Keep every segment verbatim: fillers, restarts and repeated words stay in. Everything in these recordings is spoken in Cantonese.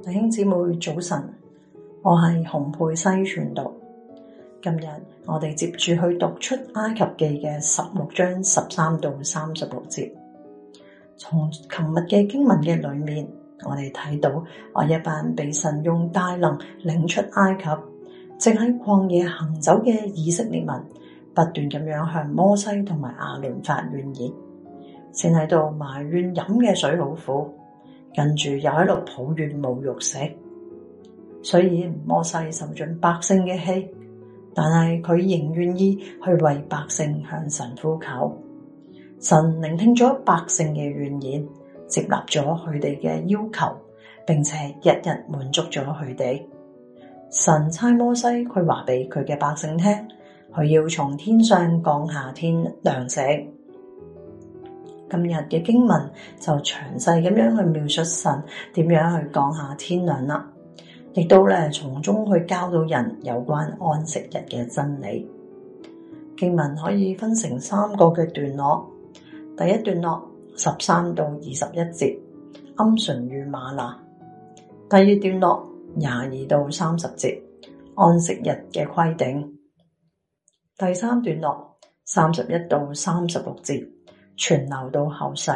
弟兄姊妹早晨，我係洪佩西傳道。今日我哋接住去讀出埃及記嘅十六章十三到三十六節。從琴日嘅經文嘅裏面，我哋睇到我一班被神用大能領出埃及，正喺曠野行走嘅以色列民，不斷咁樣向摩西同埋亞倫發怨言，先喺度埋怨飲嘅水好苦。跟住又喺度抱怨冇肉食，雖然摩西受盡百姓嘅氣，但係佢仍願意去為百姓向神呼求。神聆聽咗百姓嘅怨言，接納咗佢哋嘅要求，並且日日滿足咗佢哋。神差摩西，佢話俾佢嘅百姓聽，佢要從天上降下天糧食。今日嘅經文就詳細咁樣去描述神點樣去降下天糧啦，亦都咧從中去教導人有關安息日嘅真理。經文可以分成三個嘅段落，第一段落十三到二十一節，鵪鶉與嗎哪；第二段落廿二到三十節，安息日嘅規定；第三段落三十一到三十六節，傳流到後世。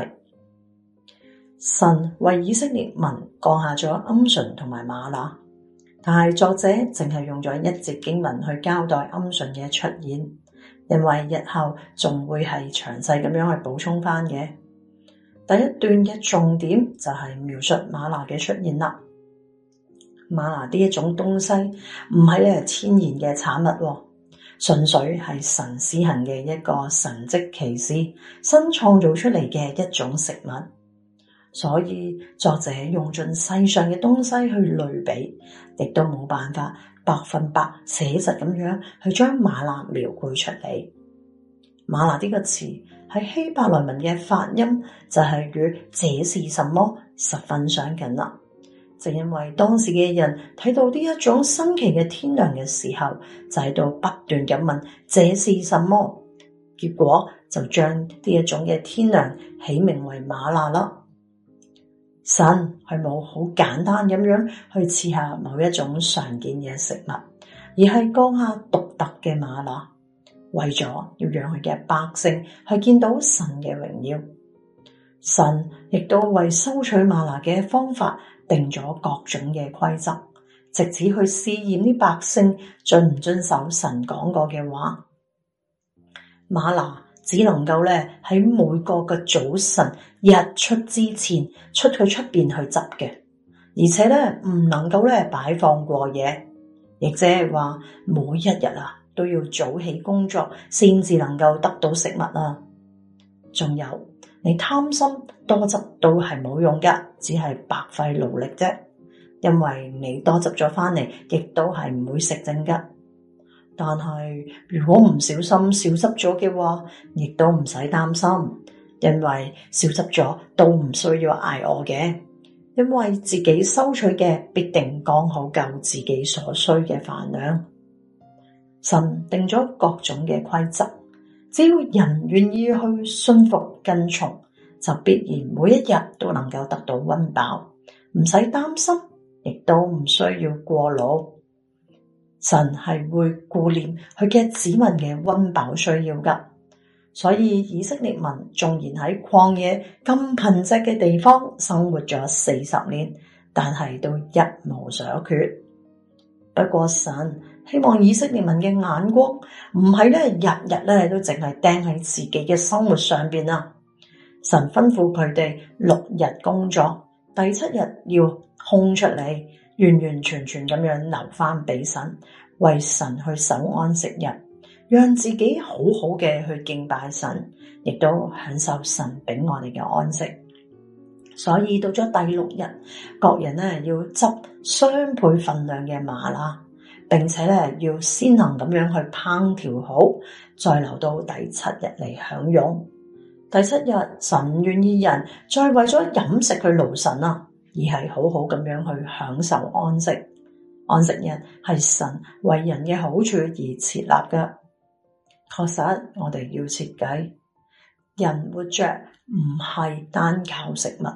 神為以色列民降下咗鵪鶉同埋嗎哪，但係作者淨係用咗一節經文去交代鵪鶉嘅出現，因為日後仲會係詳細咁樣去補充翻嘅。第一段嘅重點就係描述嗎哪嘅出現啦。嗎哪呢一種東西唔係咧天然嘅產物，純粹係神施行嘅一個神蹟奇事，新創造出嚟嘅一種食物。所以作者用盡世上嘅東西去類比，亦都冇辦法百分百寫實咁樣去將嗎哪描繪出嚟。嗎哪呢個詞喺希伯來文嘅發音就係與這是什麼十分相近啦。正因為當時嘅人睇到呢一種新奇嘅天糧嘅時候，就喺度不斷咁問這是什麼，結果就將呢一種嘅天糧起名為嗎哪啦。神係冇好簡單咁樣去賜下某一種常見嘅食物，而係降下獨特嘅嗎哪，為咗要讓佢嘅百姓去見到神嘅榮耀。神亦都為收取嗎哪嘅方法定咗各種嘅規則，直至去試驗啲百姓遵唔遵守神講過嘅話。嗎哪只能夠咧喺每個嘅早晨日出之前出去出邊去執嘅，而且咧唔能夠咧擺放過夜，亦即係話每一日啊都要早起工作先至能夠得到食物啊。仲有，你貪心多執都係冇用噶，只係白費勞力啫。因為你多執咗翻嚟，亦都係唔會食剩噶。但係如果唔小心少執咗嘅話，亦都唔使擔心，因為少執咗都唔需要挨餓嘅，因為自己收取嘅必定剛好夠自己所需嘅飯量。神定咗各種嘅規則，只要人願意去信服跟從，就必然每一日都能夠得到溫飽，唔使擔心，亦都唔需要過勞。神係會顧念佢嘅子民嘅溫飽需要噶，所以以色列民縱然喺曠野咁貧瘠嘅地方生活咗四十年，但係都一無所缺。不過神希望以色列民嘅眼光唔係咧日日咧都淨係釘喺自己嘅生活上邊啊。神吩咐佢哋六日工作，第七日要空出嚟，完完全全咁樣留翻俾神，為神去守安息日，讓自己好好嘅去敬拜神，亦都享受神俾我哋嘅安息。所以到咗第六日，各人咧要執雙倍份量嘅嗎哪，並且咧要先行咁樣去烹調好，再留到第七日嚟享用。第七日，神願意人再為咗飲食去勞神啊，而係好好咁樣去享受安息。安息日係神為人嘅好處而設立嘅。確實，我哋要設計，人活着唔係單靠食物，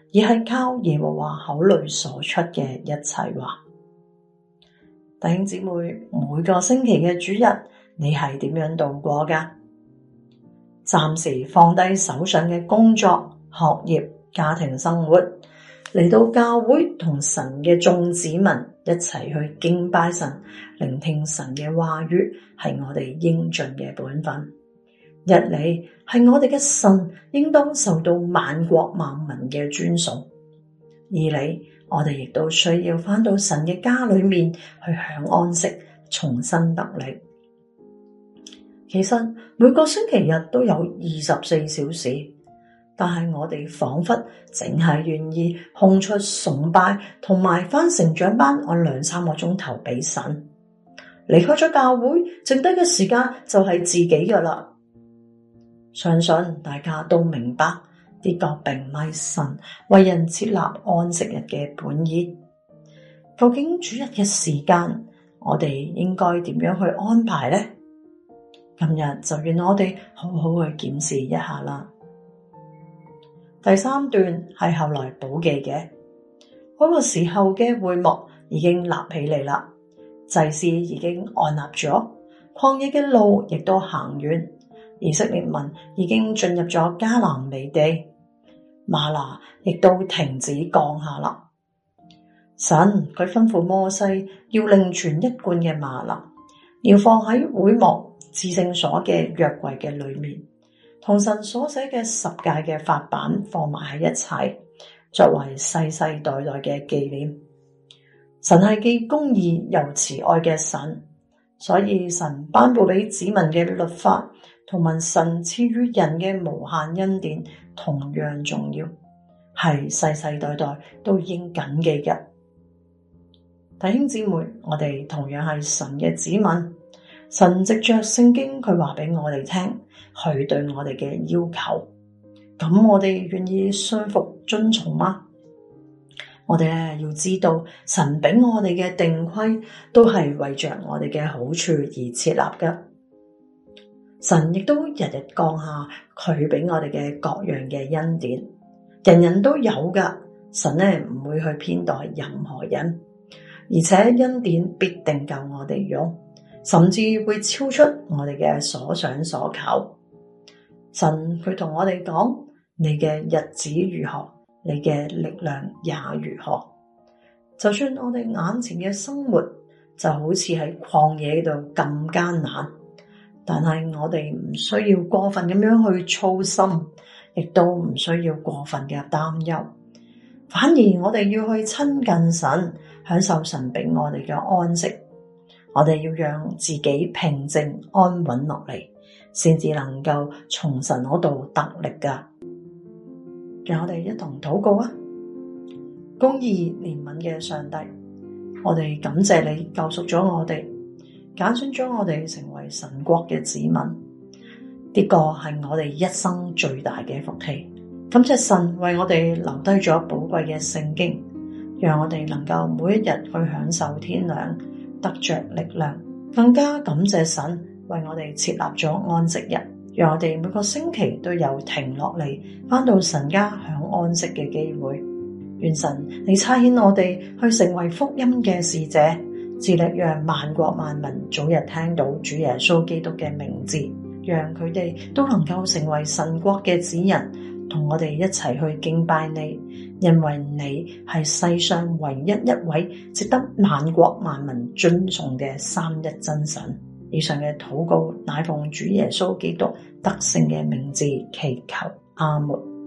而係靠耶和華口裏所出嘅一切話。弟兄姊妹，每個星期嘅主日，你係點樣度過㗎？暫時放低手上嘅工作、學業、家庭生活，嚟到教會同神嘅眾子民一齊去敬拜神，聆聽神嘅話語，係我哋應盡嘅本分。一嚟係我哋嘅神應當受到萬國萬民嘅尊崇，二嚟我哋亦都需要返到神嘅家裏面去享安息，重新得力。其實每個星期日都有二十四小時，但係我哋仿佛淨係願意空出崇拜同埋返成長班按兩三個鐘頭俾神，離開咗教會，剩低嘅時間就係自己噶啦。相信大家都明白，呢個並唔係神為人設立安息日嘅本意。究竟主日嘅時間，我哋應該點樣去安排呢？今日就願我哋好好去檢視一下啦。第三段係後來補記嘅，嗰、那個時候嘅會幕已經立起嚟啦，祭司已經按立咗，曠野嘅路亦都行完，以色列民已經進入咗迦南美地，嗎哪亦都停止降下啦。神佢吩咐摩西要另存一罐嘅嗎哪，要放喺會幕至聖所嘅約櫃嘅裏面，同神所寫嘅十誡嘅法版放埋喺一齊，作為世世代代嘅紀念。神係既公義又慈愛嘅神，所以神頒布俾子民嘅律法，同埋神賜予人嘅無限恩典同樣重要，係世世代代都應謹記嘅。弟兄姊妹，我哋同樣係神嘅子民。神藉着聖經佢話俾我哋聽，佢對我哋嘅要求，咁我哋願意順服遵從嗎？我哋咧要知道，神俾我哋嘅定規都係為着我哋嘅好處而設立嘅。神亦都日日降下佢俾我哋嘅各樣嘅恩典，人人都有噶。神咧唔會去偏待任何人，而且恩典必定夠我哋用。甚至會超出我哋嘅所想所求。神佢同我哋講，你嘅日子如何，你嘅力量也如何。就算我哋眼前嘅生活就好似喺曠野度咁艱難，但係我哋唔需要過分咁樣去操心，亦都唔需要過分嘅擔憂。反而我哋要去親近神，享受神俾我哋嘅安息。我哋要讓自己平靜安穩落嚟，先至能夠從神嗰度得力噶。讓我哋一同禱告啊！公義憐憫嘅上帝，我哋感謝你救贖咗我哋，揀選咗我哋成為神國嘅子民。呢個係我哋一生最大嘅福氣。感謝神為我哋留低咗寶貴嘅聖經，讓我哋能夠每一日去享受天亮，得着力量。更加感謝神為我哋設立咗安息日，讓我哋每個星期都有停落嚟返到神家享安息嘅機會。願神你差遣我哋去成為福音嘅使者，致力讓萬國萬民早日聽到主耶穌基督嘅名字，讓佢哋都能夠成為神國嘅子人，同我哋一齊去敬拜你，因為你係世上唯一一位值得萬國萬民尊崇嘅三一真神。以上嘅禱告乃奉主耶穌基督得勝嘅名字祈求，阿門。